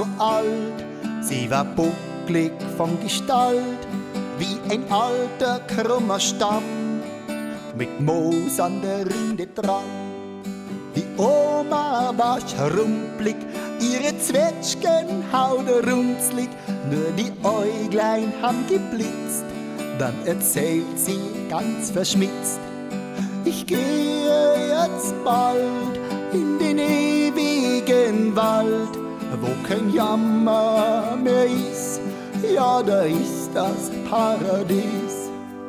so alt, sie war bucklig von Gestalt, wie ein alter krummer Stamm, mit Moos an der Rinde dran. Die Oma war schrumpelig, ihre Zwetschgen hauderunzlig, nur die Äuglein haben geblitzt, dann erzählt sie ganz verschmitzt: Ich gehe jetzt bald in den ewigen Wald, wo kein Jammer mehr ist, ja, da ist das Paradies.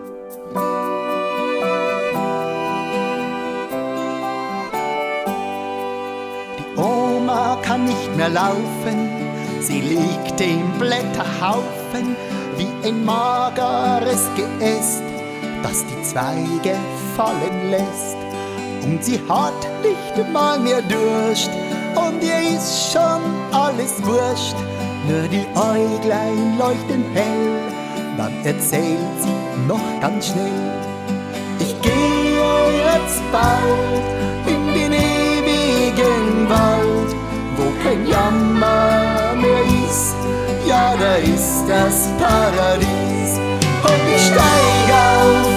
Die Oma kann nicht mehr laufen, sie liegt im Blätterhaufen wie ein mageres Geäst, das die Zweige fallen lässt. Und sie hat nicht mal mehr Durst, und ihr ist schon alles wurscht, nur die Äuglein leuchten hell, dann erzählt sie noch ganz schnell: Ich gehe jetzt bald in den ewigen Wald, wo kein Jammer mehr ist, ja, da ist das Paradies. Und ich steig auf